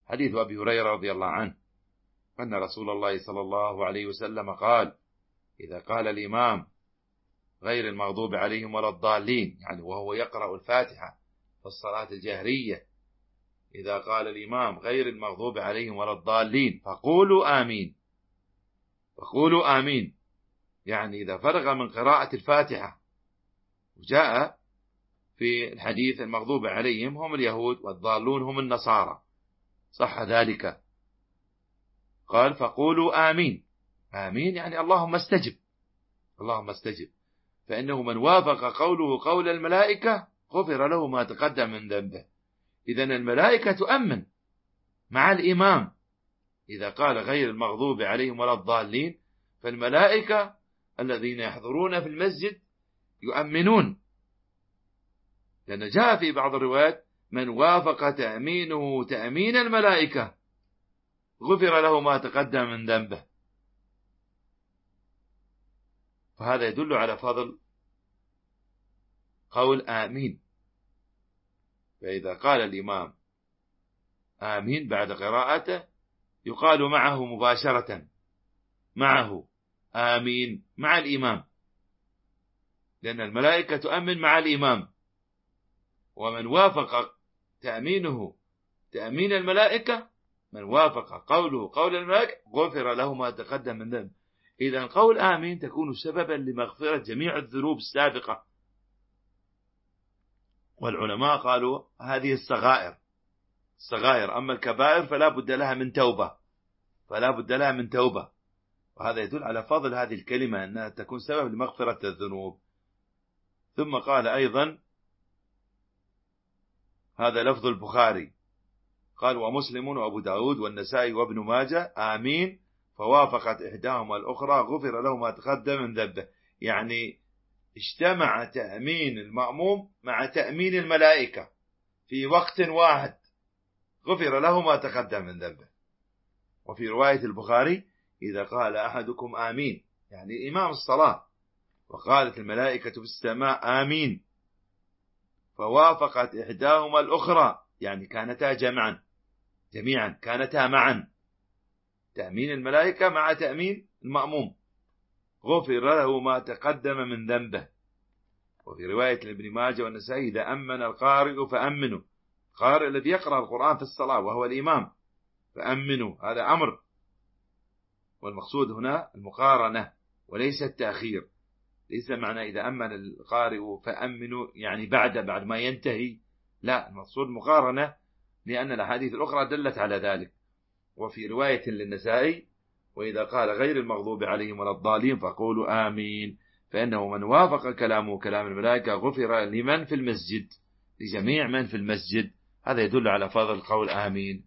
حديث أبي هريرة رضي الله عنه أن رسول الله صلى الله عليه وسلم قال: إذا قال الإمام غير المغضوب عليهم ولا الضالين، يعني وهو يقرأ الفاتحة في الصلاة الجهرية، إذا قال الإمام غير المغضوب عليهم ولا الضالين فقولوا آمين. فقولوا آمين يعني إذا فرغ من قراءة الفاتحة. وجاء في الحديث المغضوب عليهم هم اليهود والضالون هم النصارى، صح ذلك؟ قال: فقولوا آمين. آمين يعني اللهم استجب، اللهم استجب، فإنه من وافق قوله قول الملائكة غفر له ما تقدم من ذنبه. إذن الملائكة تؤمن مع الإمام إذا قال غير المغضوب عليهم ولا الضالين، فالملائكة الذين يحضرون في المسجد يؤمنون، لأن جاء في بعض الروايات: من وافق تأمينه تأمين الملائكة غفر له ما تقدم من ذنبه. فهذا يدل على فضل قول آمين. فإذا قال الإمام آمين بعد قراءته يقال معه مباشرة، معه آمين مع الإمام، لأن الملائكة تؤمن مع الإمام. ومن وافق تأمينه تأمين الملائكة، من وافق قوله قول الملائكة غفر له ما تقدم من ذنب. إذن قول آمين تكون سببا لمغفرة جميع الذنوب السابقة. والعلماء قالوا هذه الصغائر، أما الكبائر فلا بد لها من توبة، فلا بد لها من توبة. وهذا يدل على فضل هذه الكلمة أنها تكون سبب لمغفرة الذنوب. ثم قال أيضا، هذا لفظ البخاري، قال: ومسلم وأبو داود والنسائي وابن ماجه آمين فوافقت إحداهما الأخرى غفر له ما تقدم من ذنبه. يعني اجتمع تأمين المأموم مع تأمين الملائكة في وقت واحد، غفر له ما تقدم من ذنبه. وفي رواية البخاري: إذا قال أحدكم آمين، يعني إمام الصلاة، وقالت الملائكة في السماء آمين فوافقت إحداهما الأخرى، يعني كانتا جميعا كانتا معا، تأمين الملائكة مع تأمين المأموم، غفر له ما تقدم من ذنبه. وفي رواية لابن ماجه والنسائي: إذا أمن القارئ فأمنوا، القارئ الذي يقرأ القرآن في الصلاة وهو الإمام، فأمنوا، هذا أمر، والمقصود هنا المقارنة وليس التأخير. ليس معنى إذا أمن القارئ فأمنوا يعني بعد ما ينتهي، لا، المقصود مقارنة، لأن الأحاديث الأخرى دلت على ذلك. وفي رواية للنسائي: وإذا قال غير المغضوب عليهم ولا الضالين فقولوا آمين، فإنه من وافق كلامه كلام الملائكة غفر لمن في المسجد، لجميع من في المسجد. هذا يدل على فضل قول آمين.